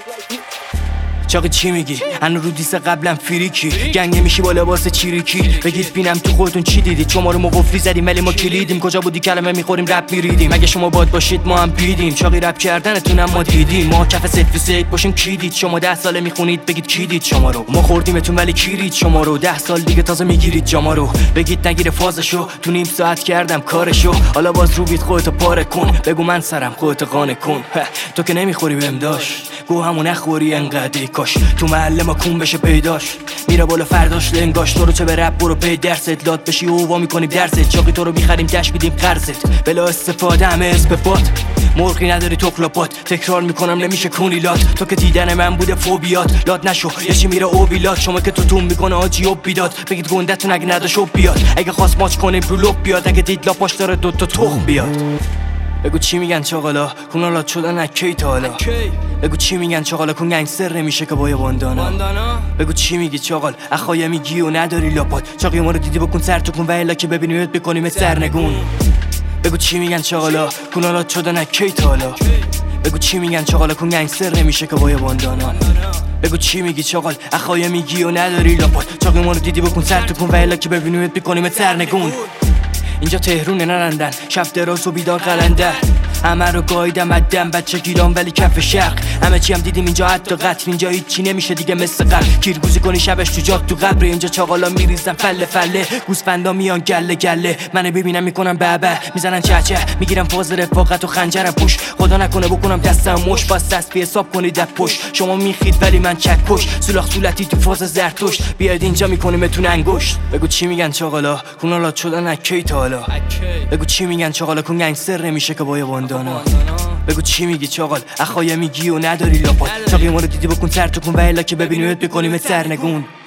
چاقی چی میگی؟ هنو رو دیسه قبلم فریکی گنگ نمیشی با لباس چیریکی بگید بینم تو خودتون چی دیدید؟ شما رو ما قفلی زدیم ولی ما کلیدیم کجا بودی کلمه میخوریم رپ میریدیم اگه شما باد باشید ما هم بیدیم چاقی رپ کردنتونم ما دیدیم ما کف سلفی سید باشیم کی دید؟ شما 10 ساله میخونید بگید کی دید شما رو ما خوردیمتون ولی کی رید شما رو 10 سال دیگه تازه میگیرید جاما رو بگید نگیره فازشو تو نیم ساعت کردم کارشو حالا باز رو بید خودتو پاره کن بگو من سرم خودتو قانع کن تو که نمیخوری بهم داش گو همون نخوری انقدر کاش تو محله ما کون بشه پیداش میره بالا فرداش لنگاش تو رو چه به رپ برو پی درست لات بشی اووا میکنیم درست چاقی تو رو میخریم دش میدیم قرضت بلا استفاده همه اسم بات مرغی نداری تخلاپات تکرار میکنم نمیشه کونی لات تو که دیدن من بوده فوبیات لات نشو یه چی میره اوبیلات شما که تو میکنه آجی و بیداد بگید گندتون اگه نداشو بیاد اگه خواست ماچ کنیم رو لب بیاد اگه دید لاپاش داره دوتا تخم بیاد بگو چی میگن چاقالا کونالات شدن اکی تا حالا بگو چی میگن چاقالا کون گنگستر نمیشه که با یه باندانا بگو چی میگی چاقال اخوای میگی و نداری لاپات چاقی ما رو دیدی بکن سر تو کن و الا که ببینیمت بکنیم سرنگون بگو چی میگن چاقالا کونالات شدن اکی تا حالا بگو چی میگن چاقالا کون گنگستر نمیشه که با یه باندانا بگو چی میگی چاقال اخوای میگی و نداری لاپات چاقی ما رو دیدی بکن سر تو کن و الا که ببینیمت بکنیم سرنگون اینجا تهرون نرندن شب دراز و بیدار قلندر همه رو گایدم عدم بچه گیران ولی کف شرق همه چی هم دیدیم اینجا حتی قتل اینجا هیچی نمیشه دیگه مثل قبل کیرگوزی کنی شبش تو جاد تو قبر اینجا چاقالا میریزن فله فله گوسفندا میان گله گله منو ببینم میکنم بابا میزنن چچه میگیرم فاز رفاقت و خنجرم پوش خدا نکنه بکنم دستم مش باز دست بی حساب کنید در پشت شما میخید ولی من چکش سولاخ صورتی تو فاز زرتشت بیاید اینجا میکنیمتون انگشت بگو چی میگن چاقالا کونالات شدن اکی تا حالا بگو چی میگن چاقالا کون گنگستر نمیشه که با یه باندانا بگو چی میگی چاقال اخوای میگی و نداری لاپات چاقی ما رو دیدی بکن سر تو کن و الا که ببینیمت بکنیم سرنگون